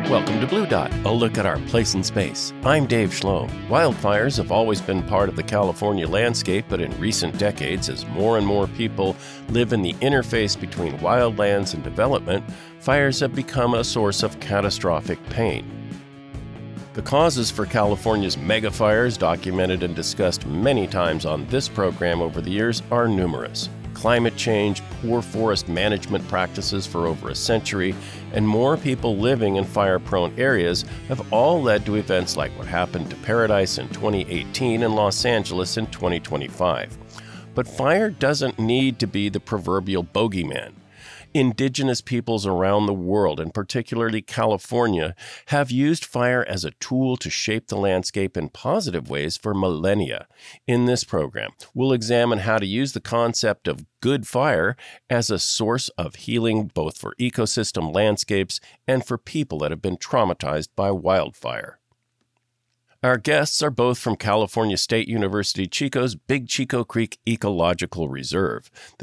Welcome to Blue Dot, a look at our place in space. I'm Dave Schloem. Wildfires have always been part of the California landscape, but in recent decades, as more and more people live in the interface between wildlands and development, fires have become a source of catastrophic pain. The causes for California's megafires, documented and discussed many times on this program over the years, are numerous. Climate change, poor forest management practices for over a century, and more people living in fire-prone areas have all led to events like what happened to Paradise in 2018 and Los Angeles in 2025. But fire doesn't need to be the proverbial bogeyman. Indigenous peoples around the world, and particularly California, have used fire as a tool to shape the landscape in positive ways for millennia. In this program, we'll examine how to use the concept of good fire as a source of healing both for ecosystem landscapes and for people that have been traumatized by wildfire. Our guests are both from California State University Chico's Big Chico Creek Ecological Reserve. The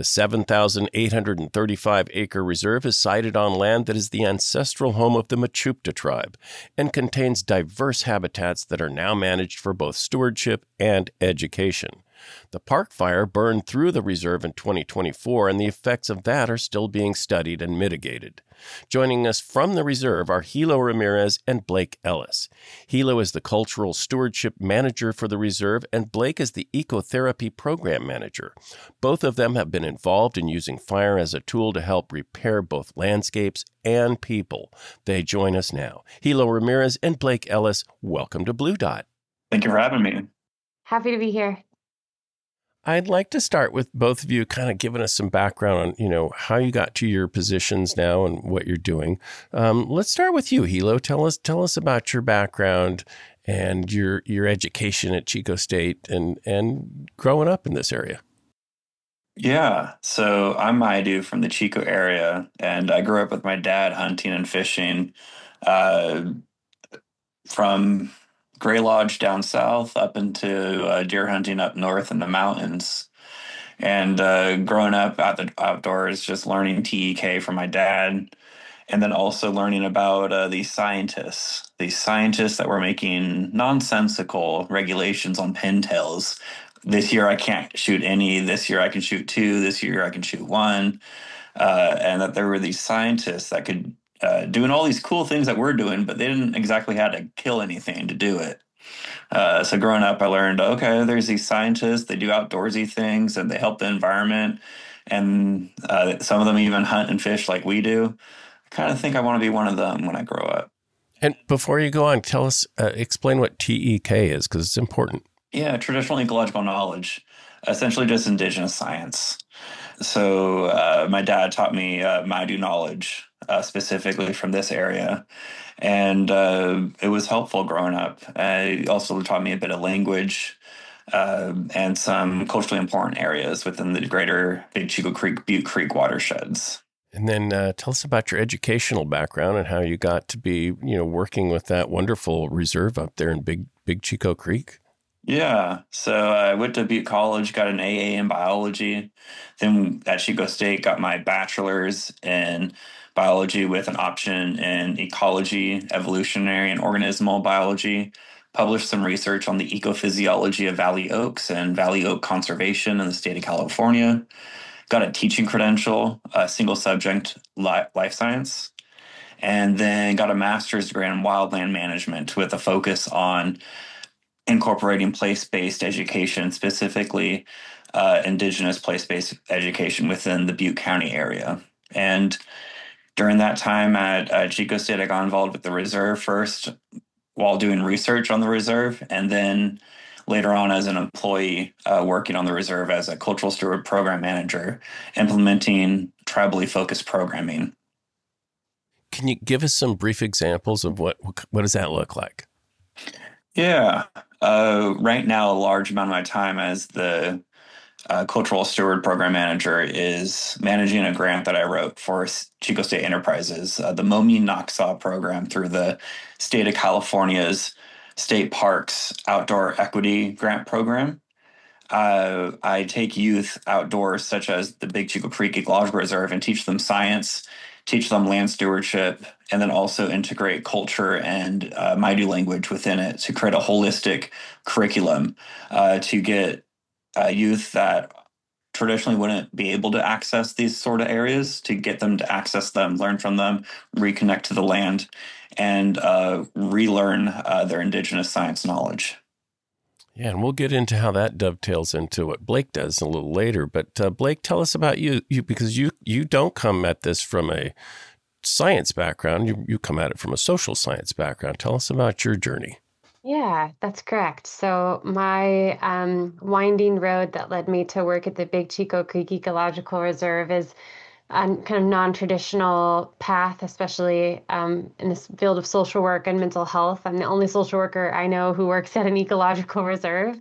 7,835-acre reserve is sited on land that is the ancestral home of the Mechoopda tribe and contains diverse habitats that are now managed for both stewardship and education. The park fire burned through the reserve in 2024, and the effects of that are still being studied and mitigated. Joining us from the reserve are Hilo Ramirez and Blake Ellis. Hilo is the Cultural Stewardship Manager for the reserve, and Blake is the Ecotherapy Program Manager. Both of them have been involved in using fire as a tool to help repair both landscapes and people. They join us now. Hilo Ramirez and Blake Ellis, welcome to Blue Dot. Thank you for having me. Happy to be here. I'd like to start with both of you kind of giving us some background on, how you got to your positions now and what you're doing. Let's start with you, Hilo. Tell us about your background and your education at Chico State and growing up in this area. Yeah, so I'm Maidu from the Chico area, and I grew up with my dad hunting and fishing from Gray Lodge down south up into deer hunting up north in the mountains. And growing up out the outdoors, just learning TEK from my dad, and then also learning about these scientists that were making nonsensical regulations on pintails. This year I can't shoot any. This year I can shoot 2. This year I can shoot 1. And that there were these scientists that could doing all these cool things that we're doing, but they didn't exactly have to kill anything to do it. So growing up, I learned, okay, there's these scientists, they do outdoorsy things and they help the environment. And some of them even hunt and fish like we do. I kind of think I want to be one of them when I grow up. And before you go on, tell us, explain what TEK is, because it's important. Yeah, traditional ecological knowledge, essentially just indigenous science. So my dad taught me Maidu knowledge, specifically from this area. And it was helpful growing up. It also taught me a bit of language and some culturally important areas within the greater Big Chico Creek, Butte Creek watersheds. And then tell us about your educational background and how you got to be, working with that wonderful reserve up there in Big Chico Creek. Yeah, so I went to Butte College, got an AA in biology. Then at Chico State, got my bachelor's in biology with an option in ecology, evolutionary, and organismal biology. Published some research on the ecophysiology of valley oaks and valley oak conservation in the state of California. Got a teaching credential, single subject life science. And then got a master's degree in wildland management with a focus on incorporating place-based education, specifically indigenous place-based education within the Butte County area. And during that time at Chico State, I got involved with the reserve first while doing research on the reserve, and then later on as an employee working on the reserve as a cultural steward program manager, implementing tribally focused programming. Can you give us some brief examples of what does that look like? Yeah. Right now, a large amount of my time as the cultural steward program manager is managing a grant that I wrote for Chico State Enterprises, the Momi Noxaw program through the state of California's State Parks Outdoor Equity Grant Program. I take youth outdoors, such as the Big Chico Creek Ecological Reserve, and teach them science, teach them land stewardship, and then also integrate culture and Maidu language within it to create a holistic curriculum to get youth that traditionally wouldn't be able to access these sort of areas, to get them to access them, learn from them, reconnect to the land, and relearn their indigenous science knowledge. Yeah, and we'll get into how that dovetails into what Blake does a little later. But Blake, tell us about you because you don't come at this from a science background. You come at it from a social science background. Tell us about your journey. Yeah, that's correct. So my winding road that led me to work at the Big Chico Creek Ecological Reserve is a kind of non-traditional path, especially in this field of social work and mental health. I'm the only social worker I know who works at an ecological reserve.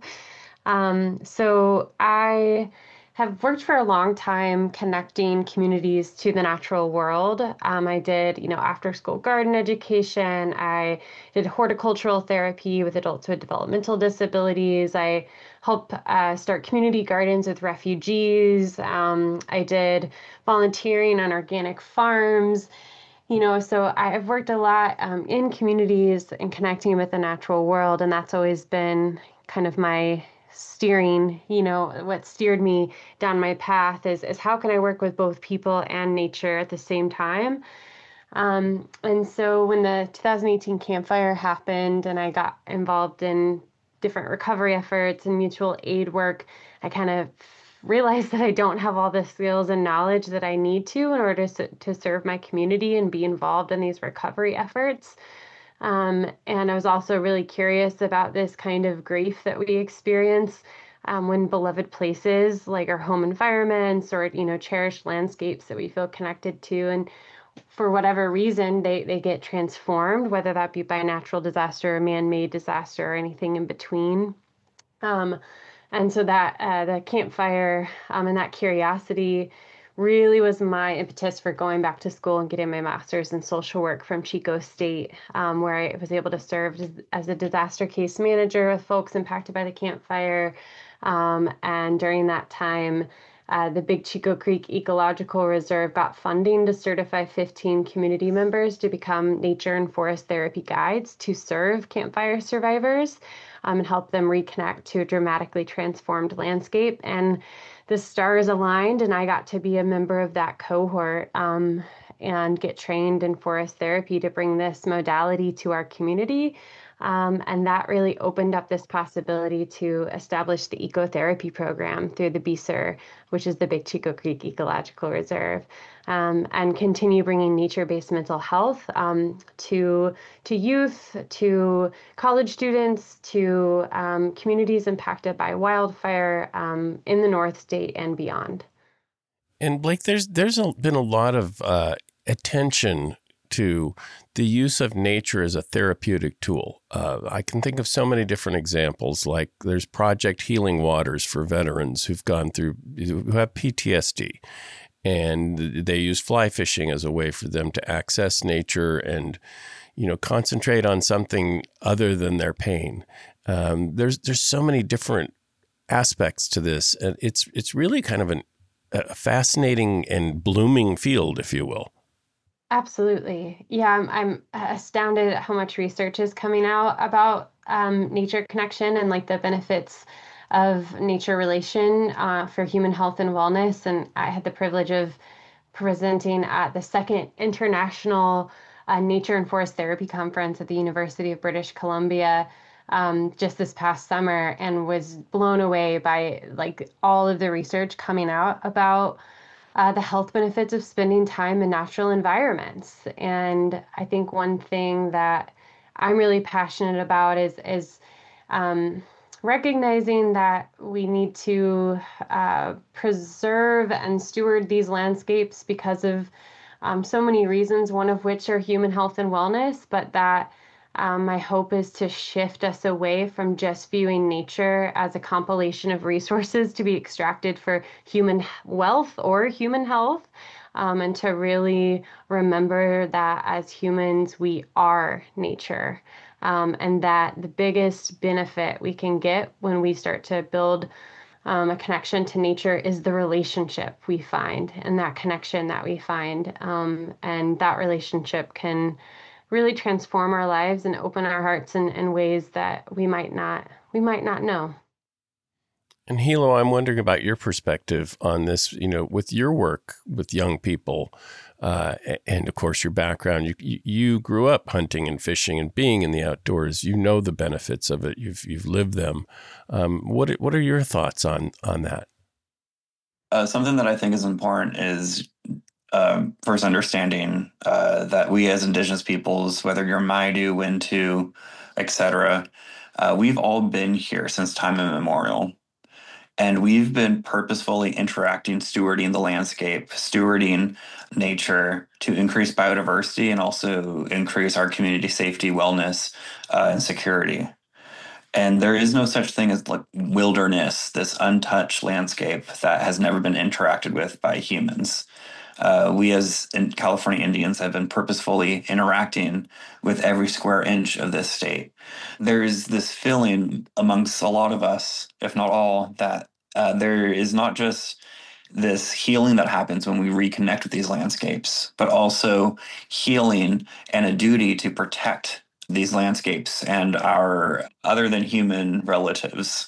So I have worked for a long time connecting communities to the natural world. I did, after school garden education. I did horticultural therapy with adults with developmental disabilities. I helped start community gardens with refugees. I did volunteering on organic farms. So I've worked a lot in communities and connecting with the natural world, and that's always been kind of my steering, what steered me down my path is how can I work with both people and nature at the same time? And so when the 2018 Camp Fire happened and I got involved in different recovery efforts and mutual aid work, I kind of realized that I don't have all the skills and knowledge that I need to in order to serve my community and be involved in these recovery efforts. And I was also really curious about this kind of grief that we experience when beloved places like our home environments or, cherished landscapes that we feel connected to. And for whatever reason, they get transformed, whether that be by a natural disaster, a man-made disaster, or anything in between. And so that the campfire and that curiosity really was my impetus for going back to school and getting my master's in social work from Chico State, where I was able to serve as a disaster case manager with folks impacted by the campfire. And during that time, the Big Chico Creek Ecological Reserve got funding to certify 15 community members to become nature and forest therapy guides to serve campfire survivors and help them reconnect to a dramatically transformed landscape. And the stars aligned, and I got to be a member of that cohort and get trained in forest therapy to bring this modality to our community. And that really opened up this possibility to establish the ecotherapy program through the BCER, which is the Big Chico Creek Ecological Reserve, and continue bringing nature-based mental health to youth, to college students, to communities impacted by wildfire in the North State and beyond. And Blake, there's been a lot of attention to the use of nature as a therapeutic tool. I can think of so many different examples, like there's Project Healing Waters for veterans who have PTSD, and they use fly fishing as a way for them to access nature and, concentrate on something other than their pain. There's so many different aspects to this, and it's really kind of a fascinating and blooming field, if you will. Absolutely. Yeah, I'm astounded at how much research is coming out about nature connection and like the benefits of nature relation for human health and wellness. And I had the privilege of presenting at the second International Nature and Forest Therapy Conference at the University of British Columbia just this past summer, and was blown away by like all of the research coming out about the health benefits of spending time in natural environments. And I think one thing that I'm really passionate about is recognizing that we need to preserve and steward these landscapes because of so many reasons, one of which are human health and wellness, but that my hope is to shift us away from just viewing nature as a compilation of resources to be extracted for human wealth or human health, and to really remember that as humans, we are nature, and that the biggest benefit we can get when we start to build a connection to nature is the relationship we find and that connection that we find. And that relationship can really transform our lives and open our hearts in ways that we might not know. And Hilo, I'm wondering about your perspective on this, with your work with young people, and of course your background. You grew up hunting and fishing and being in the outdoors. You know the benefits of it. You've lived them. What are your thoughts on that? Something that I think is important is first understanding that we as Indigenous peoples, whether you're Maidu, Wintu, etc., we've all been here since time immemorial. And we've been purposefully interacting, stewarding the landscape, stewarding nature to increase biodiversity and also increase our community safety, wellness, and security. And there is no such thing as like wilderness, this untouched landscape that has never been interacted with by humans. We as California Indians have been purposefully interacting with every square inch of this state. There's this feeling amongst a lot of us, if not all, that there is not just this healing that happens when we reconnect with these landscapes, but also healing and a duty to protect these landscapes and our other than human relatives.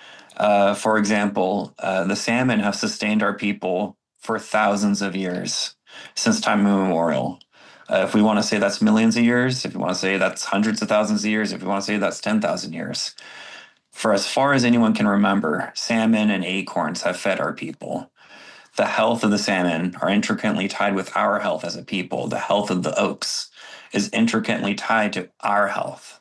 For example, the salmon have sustained our people for thousands of years, since time immemorial. If we want to say that's millions of years, if we want to say that's hundreds of thousands of years, if we want to say that's 10,000 years. For as far as anyone can remember, salmon and acorns have fed our people. The health of the salmon are intricately tied with our health as a people. The health of the oaks is intricately tied to our health.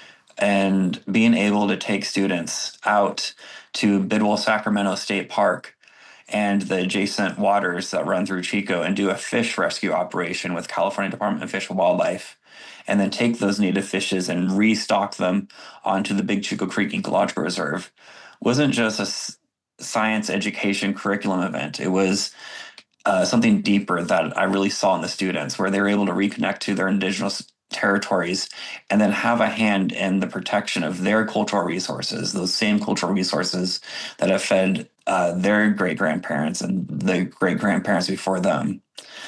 And being able to take students out to Bidwell Sacramento State Park and the adjacent waters that run through Chico and do a fish rescue operation with California Department of Fish and Wildlife, and then take those native fishes and restock them onto the Big Chico Creek Ecological Reserve wasn't just a science education curriculum event. It was something deeper that I really saw in the students, where they were able to reconnect to their indigenous territories and then have a hand in the protection of their cultural resources, those same cultural resources that have fed their great-grandparents and the great-grandparents before them.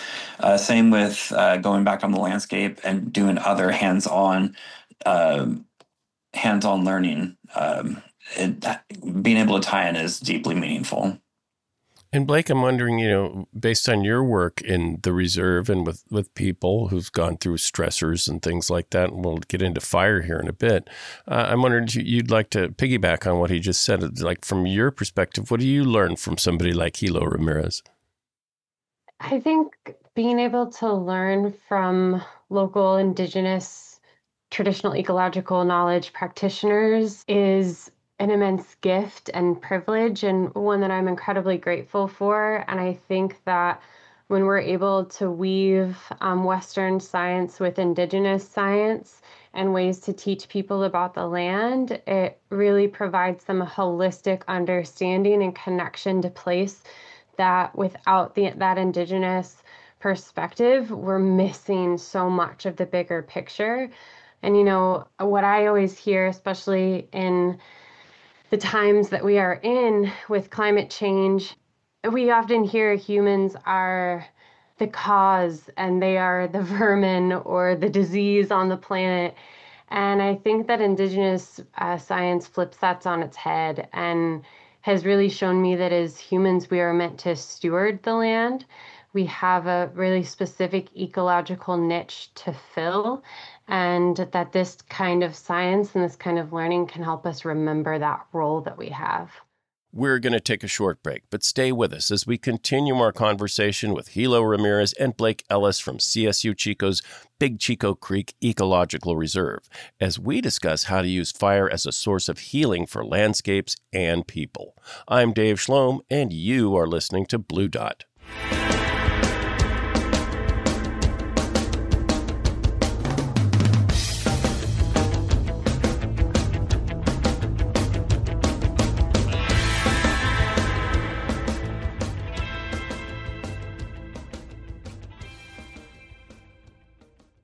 Same with going back on the landscape and doing other hands-on learning. Being able to tie in is deeply meaningful. And Blake, I'm wondering, based on your work in the reserve and with people who've gone through stressors and things like that, and we'll get into fire here in a bit, I'm wondering if you'd like to piggyback on what he just said. Like, from your perspective, what do you learn from somebody like Hilo Ramirez? I think being able to learn from local Indigenous traditional ecological knowledge practitioners is an immense gift and privilege, and one that I'm incredibly grateful for. And I think that when we're able to weave Western science with Indigenous science and ways to teach people about the land, it really provides them a holistic understanding and connection to place that without that Indigenous perspective, we're missing so much of the bigger picture. And what I always hear, especially in the times that we are in with climate change, we often hear humans are the cause and they are the vermin or the disease on the planet. And I think that Indigenous science flips that on its head and has really shown me that as humans, we are meant to steward the land. We have a really specific ecological niche to fill, and that this kind of science and this kind of learning can help us remember that role that we have. We're going to take a short break, but stay with us as we continue our conversation with Hilo Ramirez and Blake Ellis from CSU Chico's Big Chico Creek Ecological Reserve, as we discuss how to use fire as a source of healing for landscapes and people. I'm Dave Schlom, and you are listening to Blue Dot.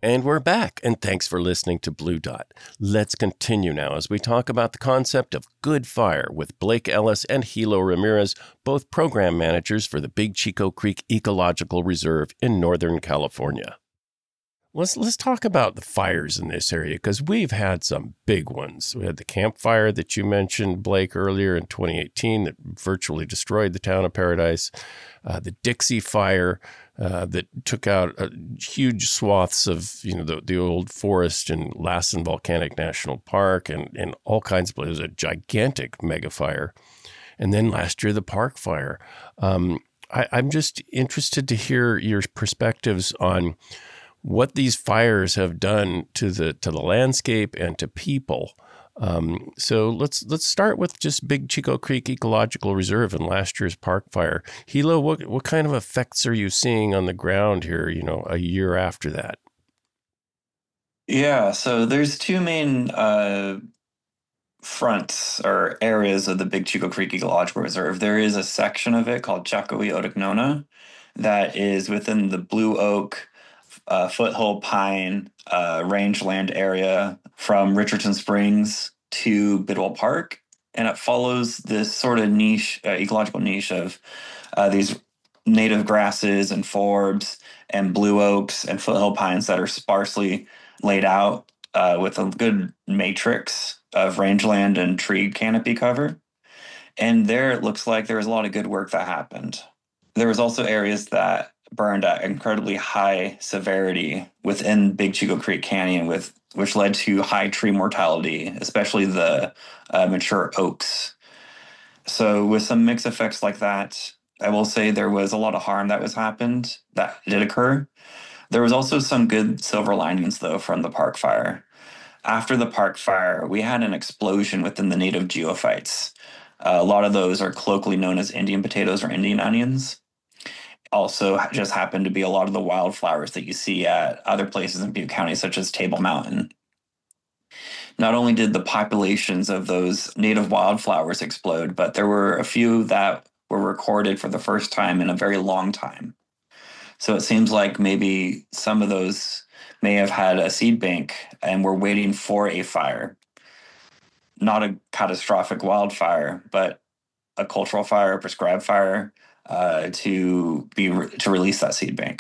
And we're back, and thanks for listening to Blue Dot. Let's continue now as we talk about the concept of good fire with Blake Ellis and Hilo Ramirez, both program managers for the Big Chico Creek Ecological Reserve in Northern California. Let's talk about the fires in this area, because we've had some big ones. We had the Camp Fire that you mentioned, Blake, earlier in 2018 that virtually destroyed the town of Paradise. The Dixie Fire that took out huge swaths of the old forest in Lassen Volcanic National Park and all kinds of places. It was a gigantic mega fire. And then last year, the Park Fire. I'm just interested to hear your perspectives on what these fires have done to the landscape and to people. So let's start with just Big Chico Creek Ecological Reserve and last year's Park Fire. Hilo, what kind of effects are you seeing on the ground here, a year after that? Yeah, so there's two main fronts or areas of the Big Chico Creek Ecological Reserve. There is a section of it called Chakawee Otognona that is within the Blue Oak foothill pine rangeland area from Richardson Springs to Bidwell Park. And it follows this sort of niche, ecological niche of these native grasses and forbs and blue oaks and foothill pines that are sparsely laid out with a good matrix of rangeland and tree canopy cover. And there it looks like there was a lot of good work that happened. There was also areas that burned at incredibly high severity within Big Chico Creek Canyon, which led to high tree mortality, especially the mature oaks. So with some mixed effects like that, I will say there was a lot of harm that did occur. There was also some good silver linings, though, from the Park Fire. After the Park Fire, we had an explosion within the native geophytes. A lot of those are colloquially known as Indian potatoes or Indian onions. Also just happened to be a lot of the wildflowers that you see at other places in Butte County, such as Table Mountain. Not only did the populations of those native wildflowers explode, but there were a few that were recorded for the first time in a very long time. So it seems like maybe some of those may have had a seed bank and were waiting for a fire. Not a catastrophic wildfire, but a cultural fire, a prescribed fire, to release that seed bank.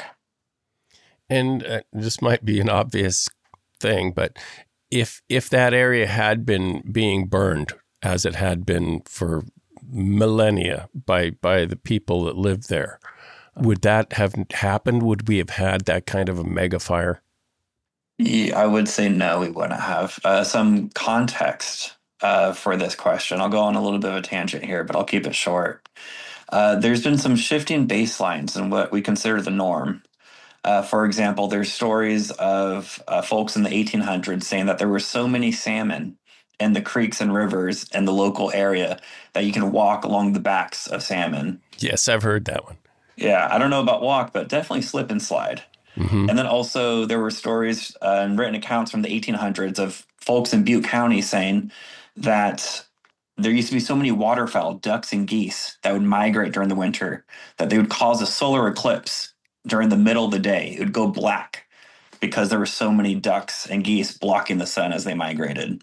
And this might be an obvious thing, but if that area had been being burned as it had been for millennia by the people that lived there, would that have happened? Would we have had that kind of a mega fire? Yeah, I would say no, we wouldn't have. Some context for this question. I'll go on a little bit of a tangent here, but I'll keep it short. There's been some shifting baselines in what we consider the norm. For example, there's stories of folks in the 1800s saying that there were so many salmon in the creeks and rivers in the local area that you can walk along the backs of salmon. Yes, I've heard that one. Yeah, I don't know about walk, but definitely slip and slide. Mm-hmm. And then also there were stories and written accounts from the 1800s of folks in Butte County saying that there used to be so many waterfowl, ducks and geese, that would migrate during the winter that they would cause a solar eclipse during the middle of the day. It would go black because there were so many ducks and geese blocking the sun as they migrated.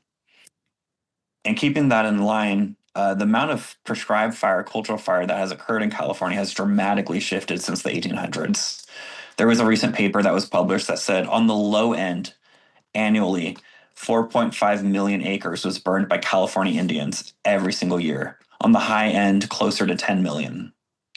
And keeping that in line, the amount of prescribed fire, cultural fire that has occurred in California has dramatically shifted since the 1800s. There was a recent paper that was published that said on the low end, annually, 4.5 million acres was burned by California Indians every single year. On the high end, closer to 10 million.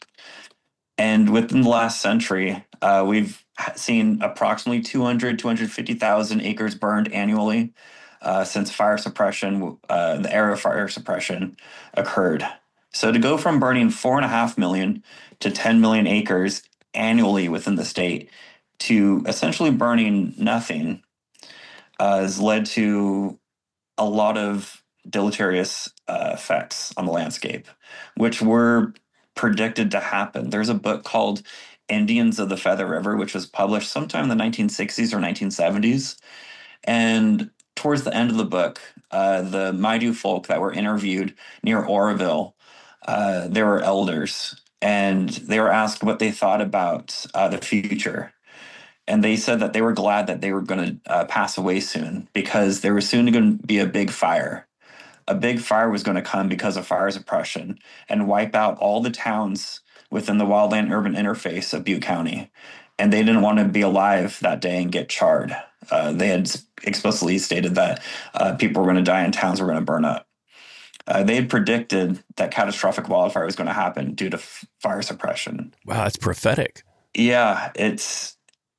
And within the last century, we've seen approximately 250,000 acres burned annually since fire suppression, the era of fire suppression occurred. So to go from burning 4.5 million to 10 million acres annually within the state to essentially burning nothing has led to a lot of deleterious effects on the landscape, which were predicted to happen. There's a book called Indians of the Feather River, which was published sometime in the 1960s or 1970s. And towards the end of the book, the Maidu folk that were interviewed near Oroville, they were elders, and they were asked what they thought about the future. And they said that they were glad that they were going to pass away soon because there was soon going to be a big fire. A big fire was going to come because of fire suppression and wipe out all the towns within the wildland urban interface of Butte County. And they didn't want to be alive that day and get charred. They had explicitly stated that people were going to die and towns were going to burn up. They had predicted that catastrophic wildfire was going to happen due to fire suppression. Wow, that's prophetic. Yeah, it's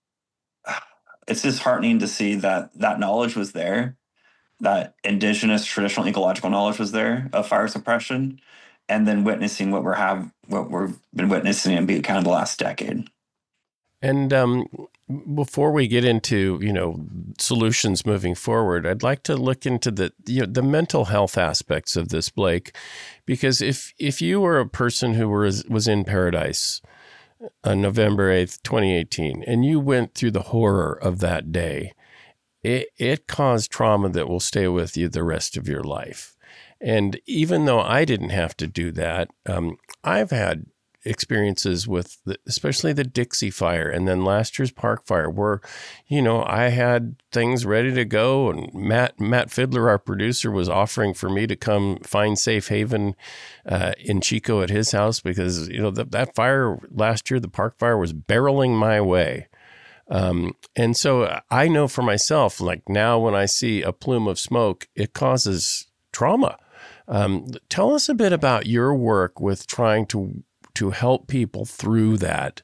disheartening to see that knowledge was there, that indigenous traditional ecological knowledge was there of fire suppression, and then witnessing what we've been witnessing in Butte County the last decade. And before we get into, solutions moving forward, I'd like to look into the mental health aspects of this, Blake, because if you were a person who was in Paradise on November 8th, 2018, and you went through the horror of that day, it caused trauma that will stay with you the rest of your life. And even though I didn't have to do that, I've had experiences with especially the Dixie Fire and then last year's Park Fire where, I had things ready to go, and Matt Fiddler, our producer, was offering for me to come find safe haven in Chico at his house because, that fire last year, the Park Fire, was barreling my way. And so I know for myself, like now when I see a plume of smoke, it causes trauma. Tell us a bit about your work with trying to help people through that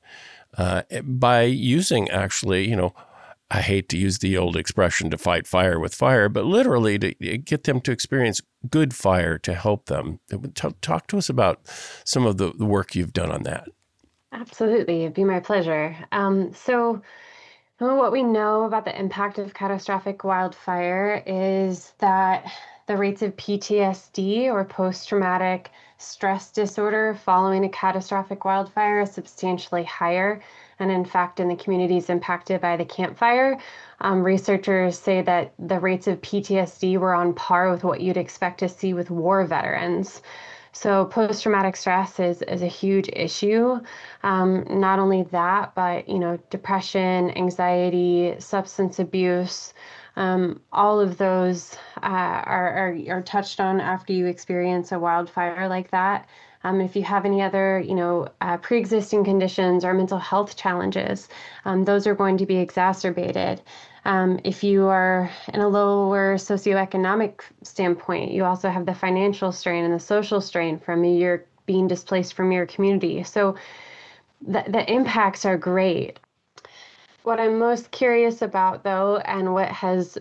by using actually, I hate to use the old expression to fight fire with fire, but literally to get them to experience good fire to help them. Talk to us about some of the work you've done on that. Absolutely. It'd be my pleasure. So what we know about the impact of catastrophic wildfire is that the rates of PTSD, or post-traumatic stress disorder, following a catastrophic wildfire is substantially higher. And in fact, in the communities impacted by the Camp Fire, researchers say that the rates of PTSD were on par with what you'd expect to see with war veterans. So post-traumatic stress is a huge issue. Not only that, but, depression, anxiety, substance abuse, all of those are touched on after you experience a wildfire like that. If you have any other, pre-existing conditions or mental health challenges, those are going to be exacerbated. If you are in a lower socioeconomic standpoint, you also have the financial strain and the social strain from your being displaced from your community. So the impacts are great. What I'm most curious about, though, and what has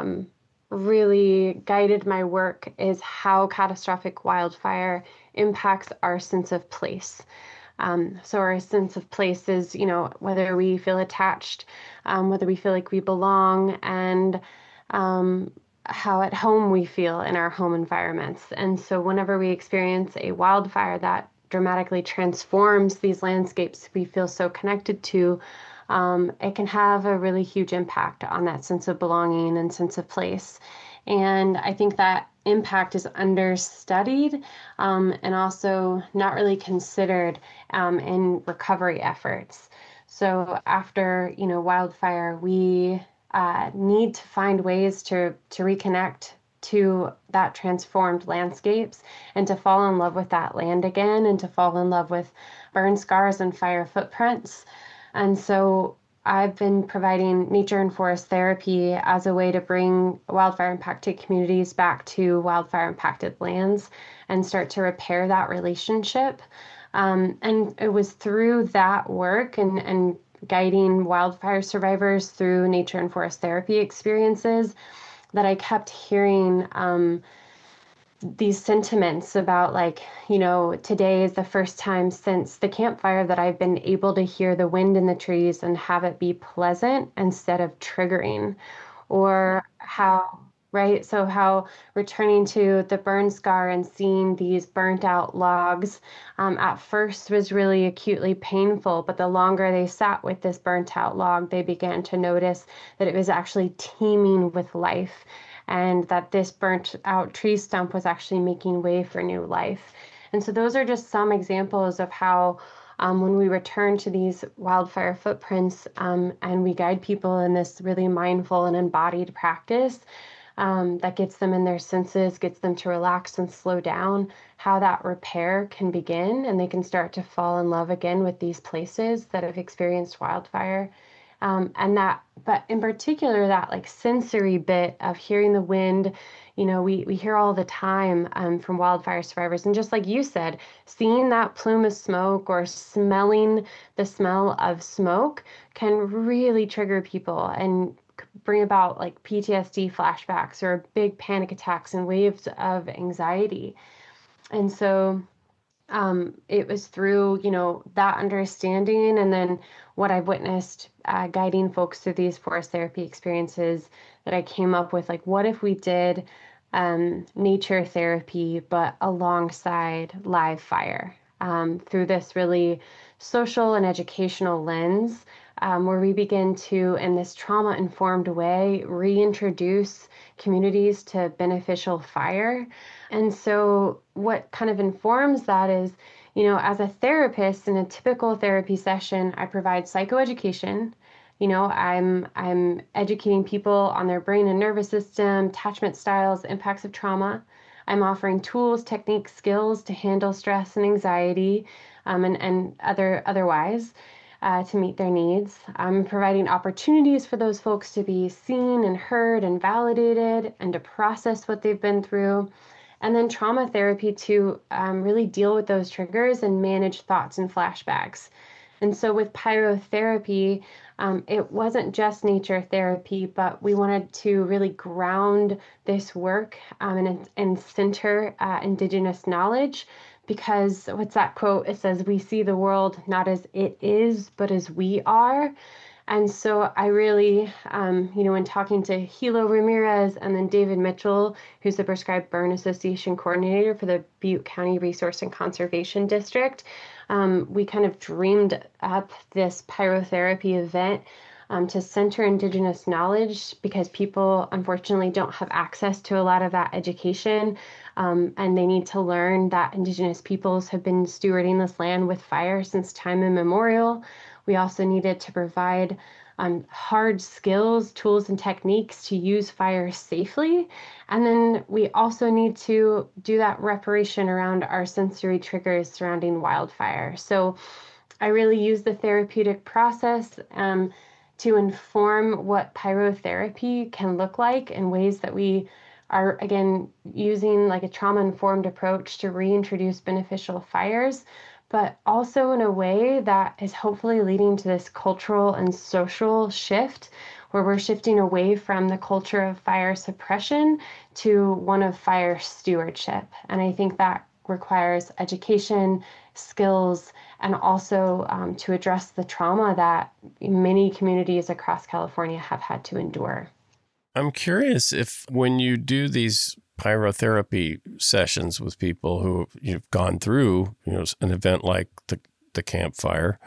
really guided my work is how catastrophic wildfire impacts our sense of place. So our sense of place is, whether we feel attached, whether we feel like we belong, and how at home we feel in our home environments. And so whenever we experience a wildfire that dramatically transforms these landscapes we feel so connected to, it can have a really huge impact on that sense of belonging and sense of place. And I think that impact is understudied and also not really considered in recovery efforts. So after, wildfire, we need to find ways to reconnect to that transformed landscapes and to fall in love with that land again and to fall in love with burn scars and fire footprints. And so I've been providing nature and forest therapy as a way to bring wildfire impacted communities back to wildfire impacted lands and start to repair that relationship. And it was through that work and guiding wildfire survivors through nature and forest therapy experiences that I kept hearing these sentiments about today is the first time since the Camp Fire that I've been able to hear the wind in the trees and have it be pleasant instead of triggering, or how returning to the burn scar and seeing these burnt out logs at first was really acutely painful, but the longer they sat with this burnt out log, they began to notice that it was actually teeming with life, and that this burnt out tree stump was actually making way for new life. And so those are just some examples of how when we return to these wildfire footprints, and we guide people in this really mindful and embodied practice, that gets them in their senses, gets them to relax and slow down, how that repair can begin and they can start to fall in love again with these places that have experienced wildfire. But in particular, that like sensory bit of hearing the wind, we hear all the time from wildfire survivors. And just like you said, seeing that plume of smoke or smelling the smell of smoke can really trigger people and bring about like PTSD flashbacks or big panic attacks and waves of anxiety. And so it was through, that understanding and then what I've witnessed guiding folks through these forest therapy experiences that I came up with, like, what if we did nature therapy, but alongside live fire through this really social and educational lens, where we begin to, in this trauma-informed way, reintroduce communities to beneficial fire. And so what kind of informs that is, as a therapist in a typical therapy session, I provide psychoeducation. I'm educating people on their brain and nervous system, attachment styles, impacts of trauma. I'm offering tools, techniques, skills to handle stress and anxiety, and otherwise to meet their needs. I'm providing opportunities for those folks to be seen and heard and validated and to process what they've been through. And then trauma therapy to really deal with those triggers and manage thoughts and flashbacks. And so with pyrotherapy, it wasn't just nature therapy, but we wanted to really ground this work and center Indigenous knowledge, because what's that quote? It says, "We see the world not as it is, but as we are." And so I really, when talking to Hilo Ramirez and then David Mitchell, who's the Prescribed Burn Association coordinator for the Butte County Resource and Conservation District, we kind of dreamed up this pyrotherapy event to center Indigenous knowledge, because people unfortunately don't have access to a lot of that education, and they need to learn that Indigenous peoples have been stewarding this land with fire since time immemorial. We also needed to provide hard skills, tools, and techniques to use fire safely. And then we also need to do that reparation around our sensory triggers surrounding wildfire. So I really use the therapeutic process to inform what pyrotherapy can look like in ways that we are, again, using like a trauma-informed approach to reintroduce beneficial fires, but also in a way that is hopefully leading to this cultural and social shift where we're shifting away from the culture of fire suppression to one of fire stewardship. And I think that requires education, skills, and also to address the trauma that many communities across California have had to endure. I'm curious if when you do these pyrotherapy sessions with people who you've gone through, an event like the Camp Fire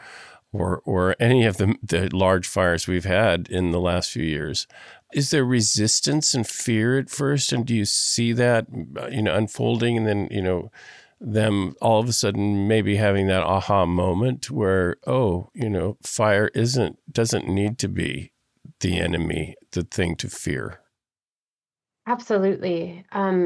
or any of the large fires we've had in the last few years, is there resistance and fear at first? And do you see that, unfolding and then, them all of a sudden maybe having that aha moment where, fire doesn't need to be the enemy, the thing to fear? Absolutely.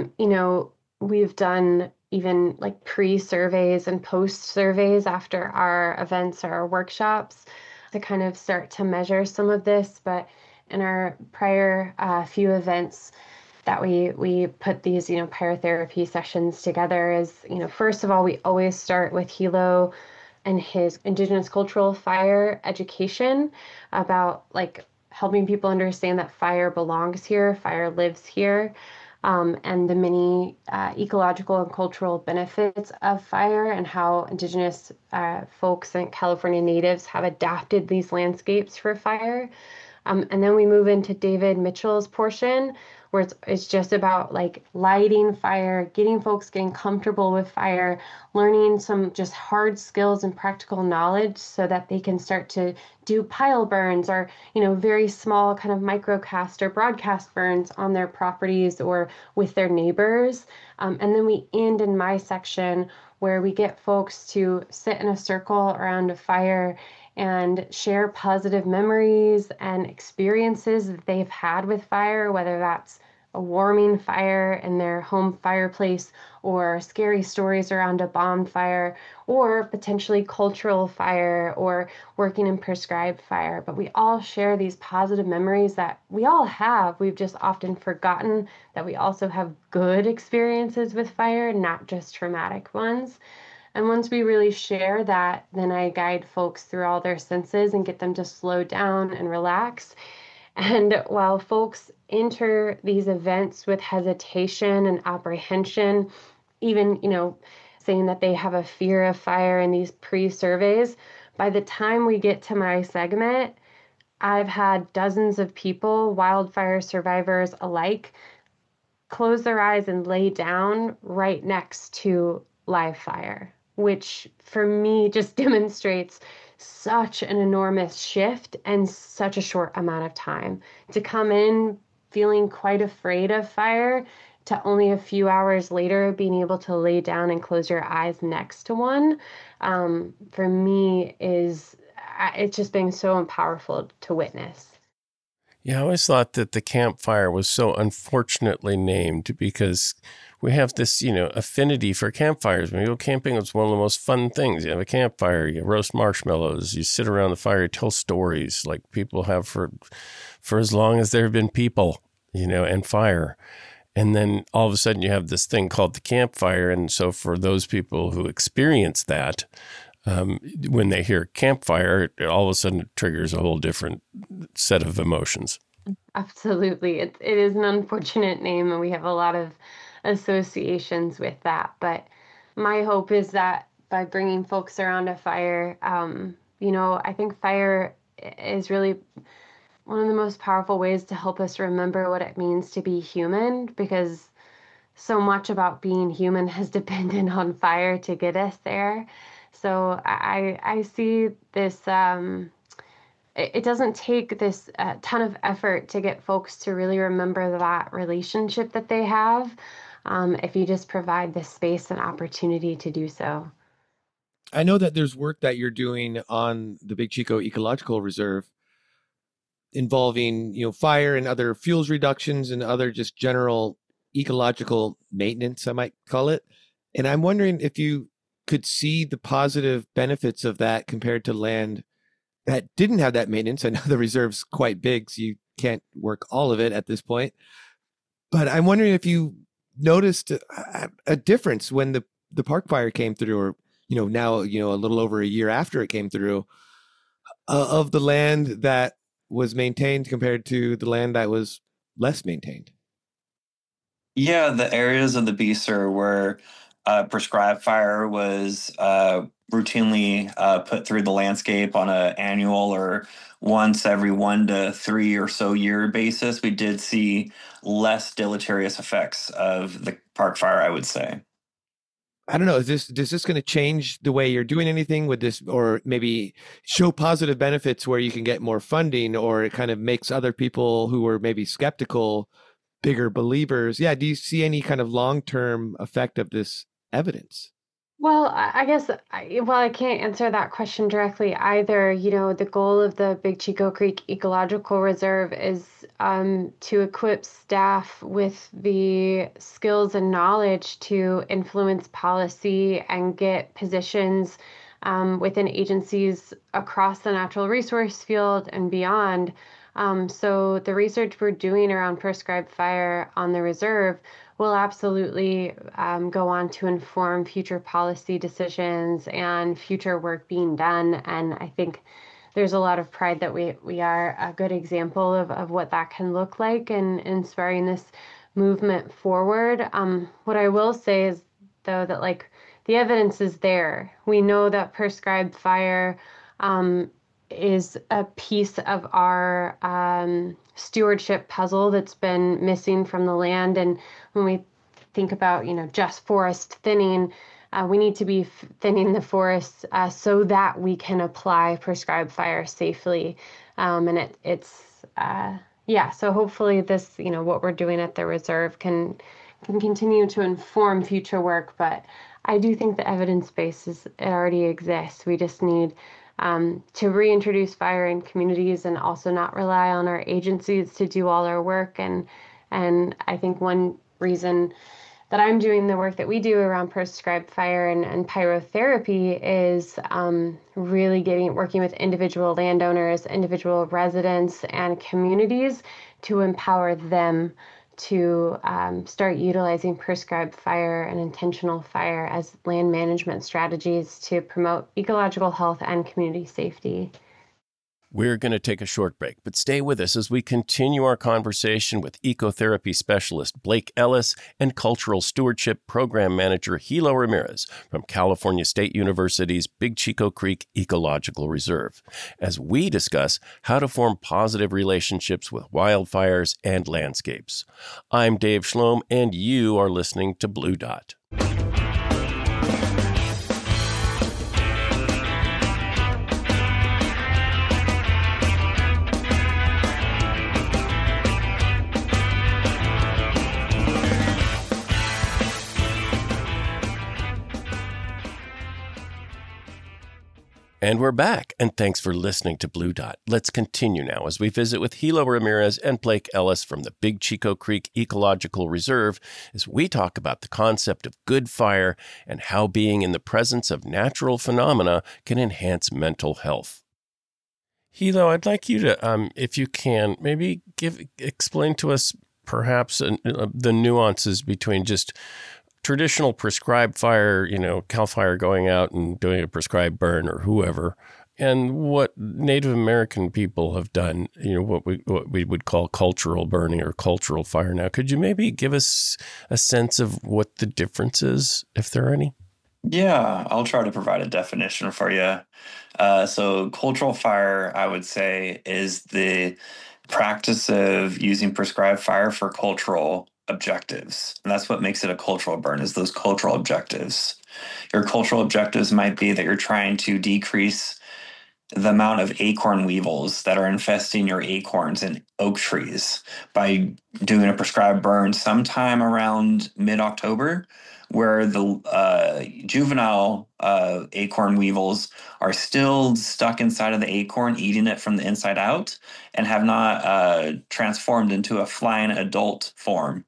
We've done even like pre-surveys and post-surveys after our events or our workshops to kind of start to measure some of this. But in our prior few events that we put these, pyrotherapy sessions together is, first of all, we always start with Hilo and his Indigenous cultural fire education about like helping people understand that fire belongs here, fire lives here, and the many ecological and cultural benefits of fire and how Indigenous folks and California natives have adapted these landscapes for fire. And then we move into David Mitchell's portion, where it's just about like lighting fire, getting folks getting comfortable with fire, learning some just hard skills and practical knowledge so that they can start to do pile burns or, very small kind of microcast or broadcast burns on their properties or with their neighbors. And then we end in my section where we get folks to sit in a circle around a fire and share positive memories and experiences that they've had with fire, whether that's a warming fire in their home fireplace or scary stories around a bonfire or potentially cultural fire or working in prescribed fire. But we all share these positive memories that we all have. We've just often forgotten that we also have good experiences with fire, not just traumatic ones. And once we really share that, then I guide folks through all their senses and get them to slow down and relax. And while folks enter these events with hesitation and apprehension, even, saying that they have a fear of fire in these pre-surveys, by the time we get to my segment, I've had dozens of people, wildfire survivors alike, close their eyes and lay down right next to live fire, which for me just demonstrates such an enormous shift in such a short amount of time. To come in feeling quite afraid of fire to only a few hours later being able to lay down and close your eyes next to one, for me it's just been so powerful to witness. Yeah, I always thought that the campfire was so unfortunately named because we have this, affinity for campfires. When you go camping, it's one of the most fun things. You have a campfire, you roast marshmallows, you sit around the fire, you tell stories like people have for as long as there have been people, and fire. And then all of a sudden you have this thing called the campfire. And so for those people who experience that, when they hear campfire, all of a sudden it triggers a whole different set of emotions. Absolutely. It is an unfortunate name, and we have a lot of associations with that. But my hope is that by bringing folks around a fire, I think fire is really one of the most powerful ways to help us remember what it means to be human, because so much about being human has depended on fire to get us there. So I see this, it doesn't take this ton of effort to get folks to really remember that relationship that they have, if you just provide the space and opportunity to do so. I know that there's work that you're doing on the Big Chico Ecological Reserve involving, fire and other fuels reductions and other just general ecological maintenance, I might call it. And I'm wondering if you could see the positive benefits of that compared to land that didn't have that maintenance. I know the reserve's quite big, so you can't work all of it at this point. But I'm wondering if you noticed a difference when the park fire came through, or, now, a little over a year after it came through, of the land that was maintained compared to the land that was less maintained. Yeah, the areas of the BSER where prescribed fire was routinely put through the landscape on an annual or once every 1 to 3 or so year basis, we did see less deleterious effects of the park fire, I would say. I don't know. Is this going to change the way you're doing anything with this, or maybe show positive benefits where you can get more funding, or it kind of makes other people who were maybe skeptical bigger believers? Yeah. Do you see any kind of long-term effect of this evidence? Well, I guess, I can't answer that question directly either. The goal of the Big Chico Creek Ecological Reserve is to equip staff with the skills and knowledge to influence policy and get positions within agencies across the natural resource field and beyond. So the research we're doing around prescribed fire on the reserve will absolutely go on to inform future policy decisions and future work being done. And I think there's a lot of pride that we are a good example of what that can look like and inspiring this movement forward. What I will say is, though, that the evidence is there. We know that prescribed fire is a piece of our stewardship puzzle that's been missing from the land. And when we think about, just forest thinning, we need to be thinning the forests so that we can apply prescribed fire safely. And so hopefully this, what we're doing at the reserve can continue to inform future work. But I do think the evidence base it already exists. We just need to reintroduce fire in communities and also not rely on our agencies to do all our work. And I think one reason that I'm doing the work that we do around prescribed fire and pyrotherapy is really working with individual landowners, individual residents, and communities to empower them to start utilizing prescribed fire and intentional fire as land management strategies to promote ecological health and community safety. We're going to take a short break, but stay with us as we continue our conversation with ecotherapy specialist Blake Ellis and cultural stewardship program manager Hilo Ramirez from California State University's Big Chico Creek Ecological Reserve, as we discuss how to form positive relationships with wildfires and landscapes. I'm Dave Schlom, and you are listening to Blue Dot. And we're back, and thanks for listening to Blue Dot. Let's continue now as we visit with Hilo Ramirez and Blake Ellis from the Big Chico Creek Ecological Reserve as we talk about the concept of good fire and how being in the presence of natural phenomena can enhance mental health. Hilo, I'd like you to, if you can, maybe explain to us perhaps the nuances between just traditional prescribed fire, CAL FIRE going out and doing a prescribed burn or whoever, and what Native American people have done, what we would call cultural burning or cultural fire. Now, could you maybe give us a sense of what the difference is, if there are any? Yeah, I'll try to provide a definition for you. So cultural fire, I would say, is the practice of using prescribed fire for cultural objectives. And that's what makes it a cultural burn, is those cultural objectives. Your cultural objectives might be that you're trying to decrease the amount of acorn weevils that are infesting your acorns in oak trees by doing a prescribed burn sometime around mid-October, where the juvenile acorn weevils are still stuck inside of the acorn, eating it from the inside out, and have not transformed into a flying adult form.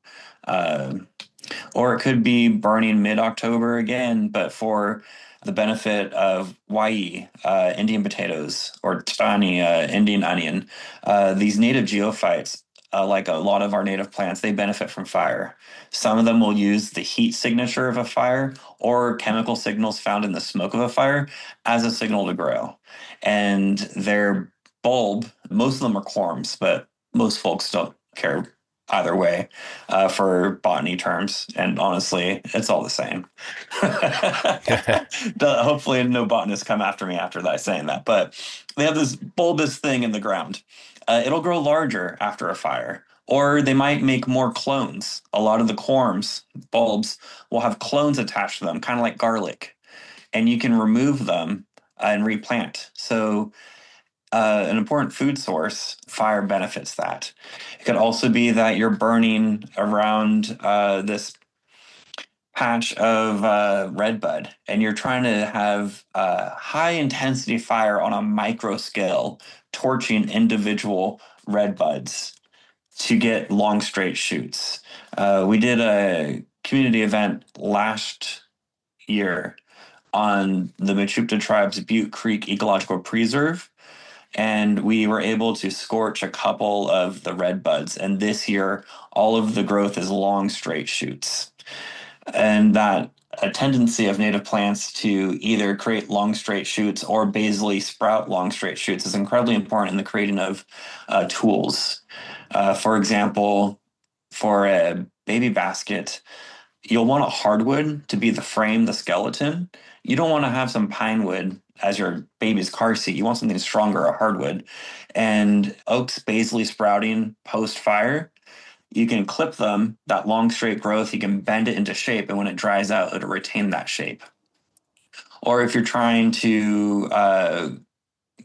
Or it could be burning mid-October again, but for the benefit of wai, Indian potatoes, or tani, Indian onion. These native geophytes, like a lot of our native plants, they benefit from fire. Some of them will use the heat signature of a fire or chemical signals found in the smoke of a fire as a signal to grow. And their bulb, most of them are corms, but most folks don't care either way for botany terms. And honestly, it's all the same. Hopefully no botanists come after me after that saying that. But they have this bulbous thing in the ground. It'll grow larger after a fire. Or they might make more clones. A lot of the corms, bulbs, will have clones attached to them, kind of like garlic. And you can remove them and replant. So an important food source, fire benefits that. It could also be that you're burning around this patch of redbud, and you're trying to have high intensity fire on a micro scale, torching individual redbuds to get long straight shoots. We did a community event last year on the Mechoopda Tribe's Butte Creek Ecological Preserve, and we were able to scorch a couple of the redbuds. And this year, all of the growth is long straight shoots. And that a tendency of native plants to either create long straight shoots or basally sprout long straight shoots is incredibly important in the creating of tools. For example, for a baby basket, you'll want a hardwood to be the frame, the skeleton. You don't want to have some pine wood as your baby's car seat. You want something stronger, a hardwood. And oaks basally sprouting post-fire, you can clip them, that long straight growth, you can bend it into shape, and when it dries out, it'll retain that shape. Or if you're trying to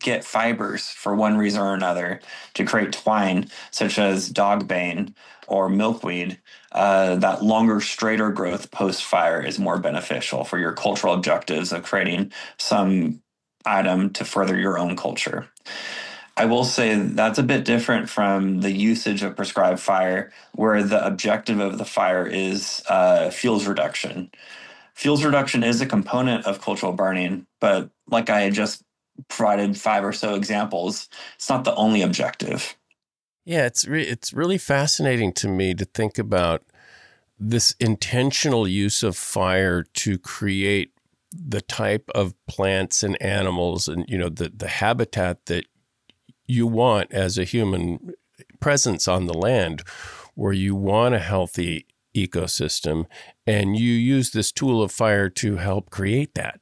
get fibers for one reason or another to create twine, such as dogbane or milkweed, that longer, straighter growth post-fire is more beneficial for your cultural objectives of creating some item to further your own culture. I will say that's a bit different from the usage of prescribed fire, where the objective of the fire is fuels reduction. Fuels reduction is a component of cultural burning, but like I had just provided 5 or so examples, it's not the only objective. Yeah, it's really fascinating to me to think about this intentional use of fire to create the type of plants and animals and, the habitat that you want as a human presence on the land, where you want a healthy ecosystem, and you use this tool of fire to help create that.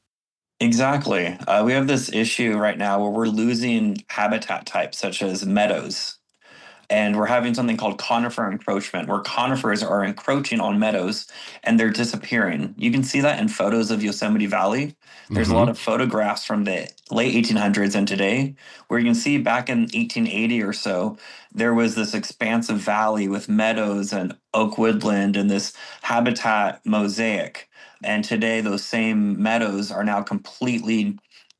Exactly. We have this issue right now where we're losing habitat types such as meadows. And we're having something called conifer encroachment, where conifers are encroaching on meadows and they're disappearing. You can see that in photos of Yosemite Valley. There's a lot of photographs from the late 1800s and today, where you can see back in 1880 or so, there was this expansive valley with meadows and oak woodland and this habitat mosaic. And today, those same meadows are now completely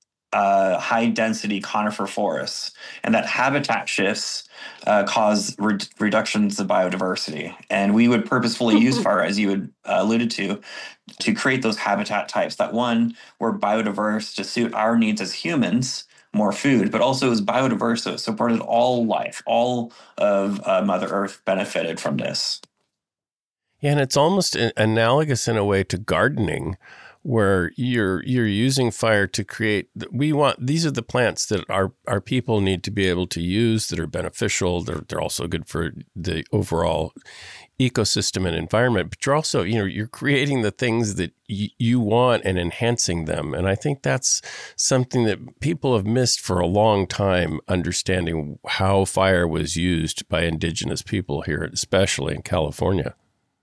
high density conifer forests, and that habitat shifts cause reductions of biodiversity. And we would purposefully use fire, as you had alluded to create those habitat types that, one, were biodiverse to suit our needs as humans, more food, but also is biodiverse, so it supported all life. All of Mother Earth benefited from this. Yeah, and it's almost analogous in a way to gardening, where you're using fire to create. These are the plants that our people need to be able to use, that are beneficial. They're also good for the overall ecosystem and environment. But you're also you're creating the things that you want and enhancing them. And I think that's something that people have missed for a long time, understanding how fire was used by indigenous people here, especially in California.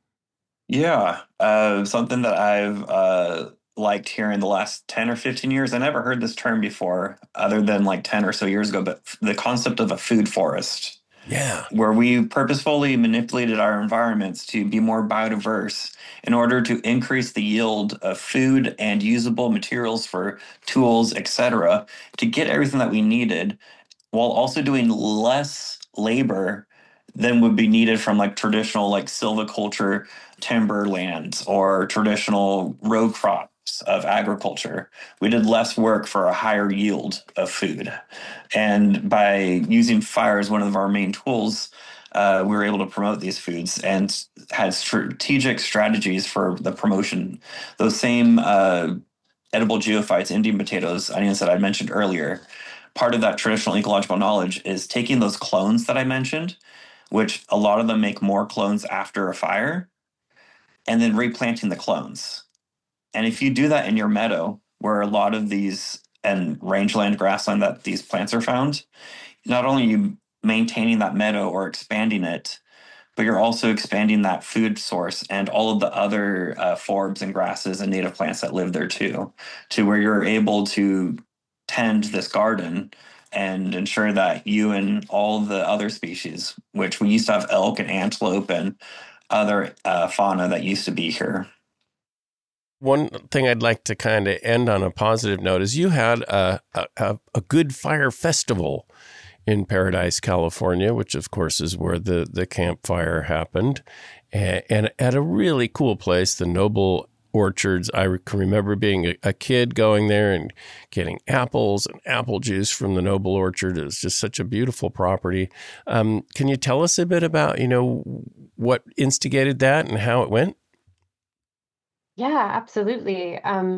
Yeah, something that I've liked here in the last 10 or 15 years. I never heard this term before, other than like 10 or so years ago, but the concept of a food forest. Yeah. Where we purposefully manipulated our environments to be more biodiverse in order to increase the yield of food and usable materials for tools, etc., to get everything that we needed, while also doing less labor than would be needed from like traditional like silviculture timber lands or traditional row crops of agriculture. We did less work for a higher yield of food. And by using fire as one of our main tools, we were able to promote these foods and had strategic strategies for the promotion. Those same edible geophytes, Indian potatoes, onions that I mentioned earlier, part of that traditional ecological knowledge is taking those clones that I mentioned, which a lot of them make more clones after a fire, and then replanting the clones. And if you do that in your meadow, where a lot of these and rangeland, grassland that these plants are found, not only are you maintaining that meadow or expanding it, but you're also expanding that food source and all of the other forbs and grasses and native plants that live there too, to where you're able to tend this garden and ensure that you and all the other species, which we used to have elk and antelope and other fauna that used to be here. One thing I'd like to kind of end on a positive note is you had a Good Fire Festival in Paradise, California, which of course is where the campfire happened, and at a really cool place, the Noble Orchards. I can remember being a kid going there and getting apples and apple juice from the Noble Orchard. It was just such a beautiful property. Can you tell us a bit about, what instigated that and how it went? Yeah, absolutely.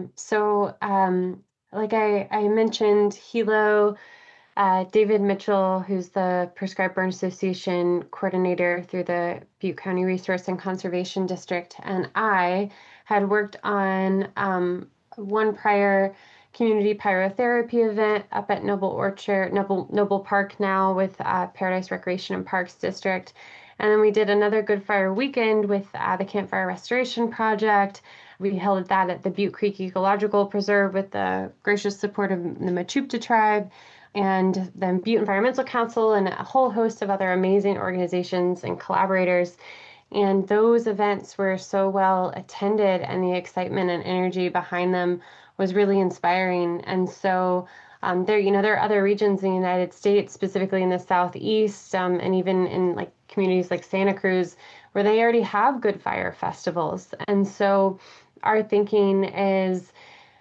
Like I mentioned, Hilo, David Mitchell, who's the Prescribed Burn Association coordinator through the Butte County Resource and Conservation District, and I had worked on one prior community pyrotherapy event up at Noble Park now with Paradise Recreation and Parks District. And then we did another Good Fire weekend with the Campfire Restoration Project. We held that at the Butte Creek Ecological Preserve with the gracious support of the Mechoopda tribe and the Butte Environmental Council and a whole host of other amazing organizations and collaborators. And those events were so well attended, and the excitement and energy behind them was really inspiring. And so there are other regions in the United States, specifically in the Southeast, and even in like communities like Santa Cruz, where they already have Good Fire festivals. And so our thinking is,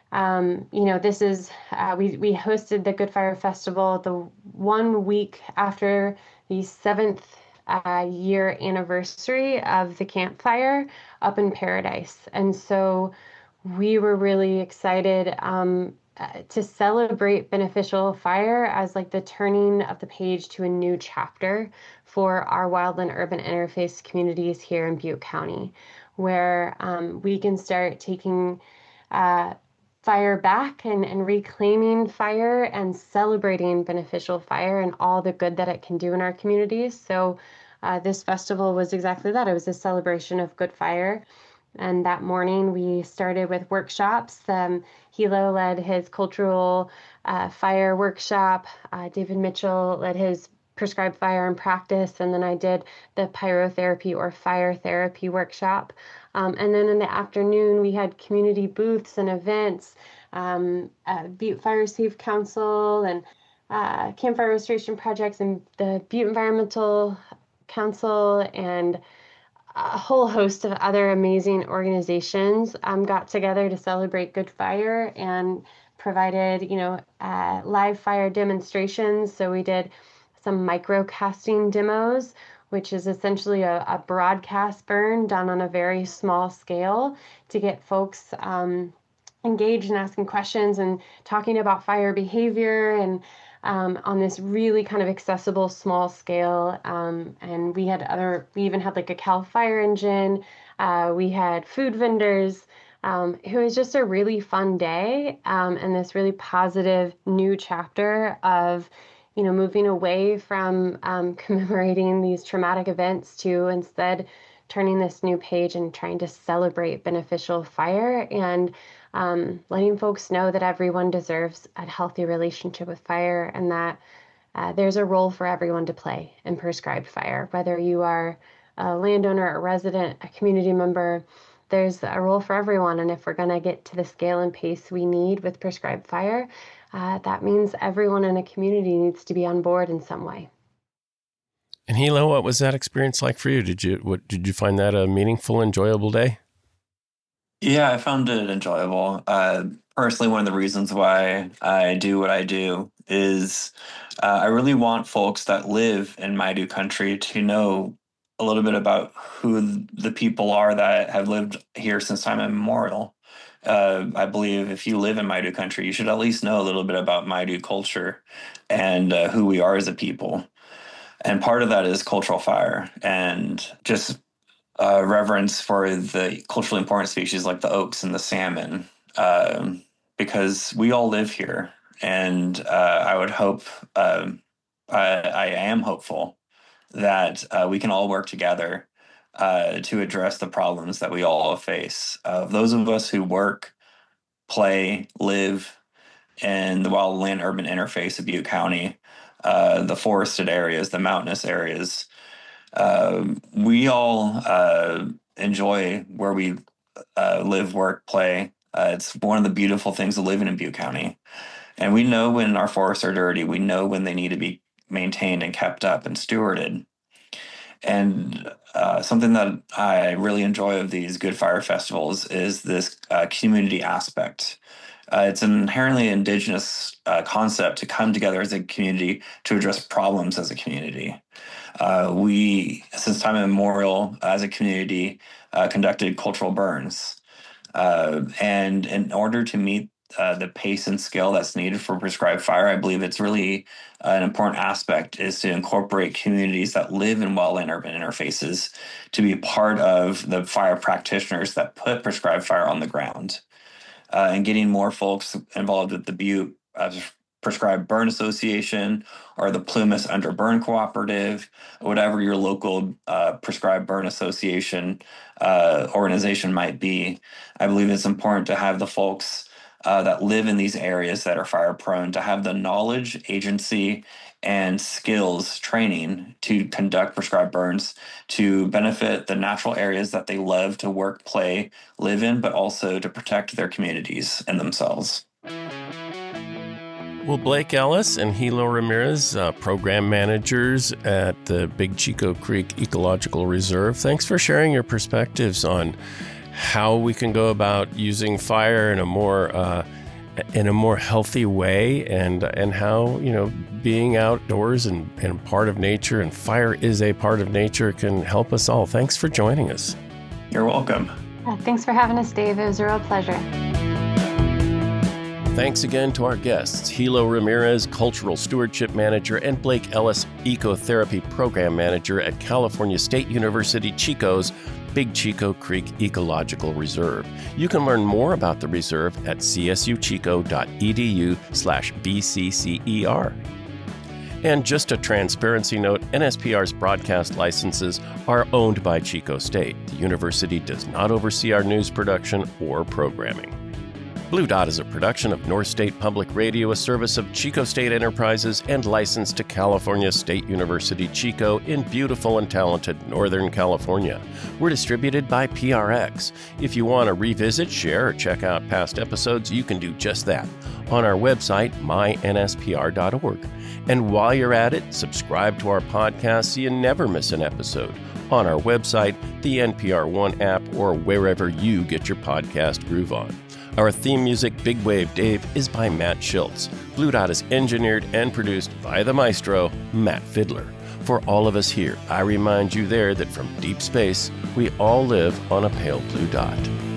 this is, we hosted the Good Fire Festival the 1 week after the 7th year anniversary of the campfire up in Paradise. And so we were really excited to celebrate beneficial fire as like the turning of the page to a new chapter for our wildland urban interface communities here in Butte County, where we can start taking fire back and reclaiming fire and celebrating beneficial fire and all the good that it can do in our communities. So this festival was exactly that. It was a celebration of good fire. And that morning we started with workshops. Hilo led his cultural fire workshop. David Mitchell led his prescribed fire and practice. And then I did the pyrotherapy or fire therapy workshop. And then in the afternoon, we had community booths and events, Butte Fire Safe Council and Campfire Restoration Projects and the Butte Environmental Council and a whole host of other amazing organizations got together to celebrate Good Fire and provided, live fire demonstrations. So we did some microcasting demos, which is essentially a broadcast burn done on a very small scale to get folks engaged and asking questions and talking about fire behavior and on this really kind of accessible small scale. And we even had like a CAL FIRE engine. We had food vendors. It was just a really fun day and this really positive new chapter of moving away from commemorating these traumatic events to instead turning this new page and trying to celebrate beneficial fire and letting folks know that everyone deserves a healthy relationship with fire and that there's a role for everyone to play in prescribed fire. Whether you are a landowner, a resident, a community member, there's a role for everyone. And if we're going to get to the scale and pace we need with prescribed fire, that means everyone in a community needs to be on board in some way. And Hilo, what was that experience like for you? Did you find that a meaningful, enjoyable day? Yeah, I found it enjoyable. Personally, one of the reasons why I do what I do is I really want folks that live in Maidu country to know a little bit about who the people are that have lived here since time immemorial. I believe if you live in Maidu country, you should at least know a little bit about Maidu culture and who we are as a people. And part of that is cultural fire and just reverence for the culturally important species like the oaks and the salmon, because we all live here. And I would hope, I am hopeful that we can all work together to address the problems that we all face. Those of us who work, play, live in the wildland urban interface of Butte County, the forested areas, the mountainous areas, we all enjoy where we live, work, play. It's one of the beautiful things of living in Butte County. And we know when our forests are dirty. We know when they need to be maintained and kept up and stewarded. And something that I really enjoy of these Good Fire festivals is this community aspect. It's an inherently indigenous concept to come together as a community to address problems as a community. We, since time immemorial, as a community, conducted cultural burns. And in order to meet the pace and scale that's needed for prescribed fire, I believe it's really an important aspect is to incorporate communities that live in wildland urban interfaces to be part of the fire practitioners that put prescribed fire on the ground. and getting more folks involved with the Butte Prescribed Burn Association or the Plumas Under Burn Cooperative, whatever your local Prescribed Burn Association organization might be. I believe it's important to have the folks that live in these areas that are fire prone to have the knowledge, agency, and skills training to conduct prescribed burns to benefit the natural areas that they love to work, play, live in, but also to protect their communities and themselves. Well, Blake Ellis and Hilo Ramirez, program managers at the Big Chico Creek Ecological Reserve, thanks for sharing your perspectives on how we can go about using fire in a more healthy way, and how, being outdoors and part of nature, and fire is a part of nature, can help us all. Thanks for joining us. You're welcome. Thanks for having us, Dave. It was a real pleasure. Thanks again to our guests, Hilo Ramirez, Cultural Stewardship Manager, and Blake Ellis, Ecotherapy Program Manager at California State University Chico's Big Chico Creek Ecological Reserve. You can learn more about the reserve at csuchico.edu/BCCER. And just a transparency note, NSPR's broadcast licenses are owned by Chico State. The university does not oversee our news production or programming. Blue Dot is a production of North State Public Radio, a service of Chico State Enterprises, and licensed to California State University Chico in beautiful and talented Northern California. We're distributed by PRX. If you want to revisit, share, or check out past episodes, you can do just that on our website, mynspr.org. And while you're at it, subscribe to our podcast so you never miss an episode on our website, the NPR One app, or wherever you get your podcast groove on. Our theme music, Big Wave Dave, is by Matt Schultz. Blue Dot is engineered and produced by the maestro, Matt Fiddler. For all of us here, I remind you there that from deep space, we all live on a pale blue dot.